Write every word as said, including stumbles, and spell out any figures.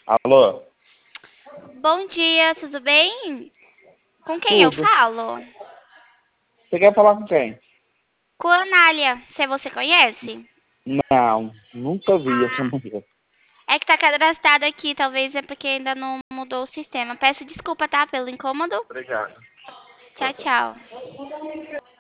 Alô? Bom dia, tudo bem? Com quem eu Tudo. falo? Você quer falar com quem? Com a Anália. Se você conhece? Não, nunca vi essa Ah, mulher. é que tá cadastrado aqui, talvez é porque ainda não mudou o sistema. Peço desculpa, tá, pelo incômodo. Obrigado. Tchau, tchau.